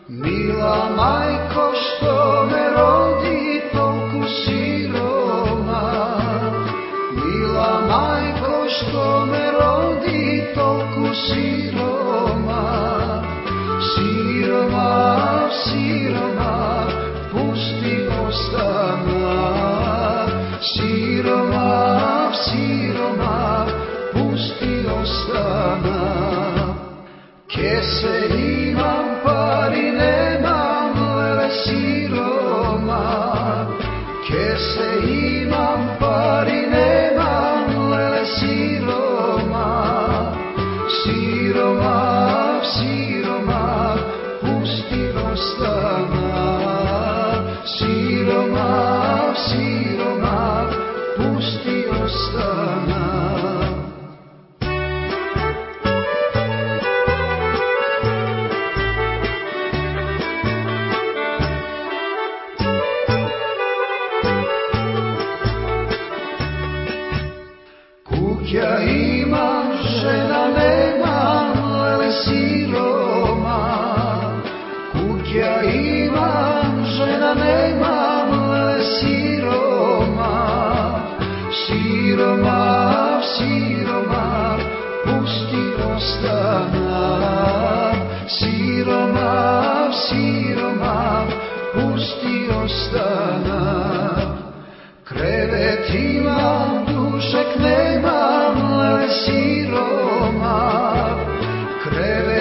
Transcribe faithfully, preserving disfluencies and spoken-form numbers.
Mila majko što me rodi toliko siroma, mila majko što me rodi toliko siroma, siroma, siroma, pusti ostana, siroma, siroma, pusti ostana. Kese imam pari nemam lele siroma, kese imam pari nemam lele siroma, siroma, siroma, pusti ostana, siroma, siroma, pusti ostana. Kuća imam, žena nemam, lele siroma. Kuća imam, žena nemam, lele siroma. Siroma, siroma, pusti ostana. Siroma, siroma, pusti ostana. Krevet imam, dušek nemam, lele siroma, krevet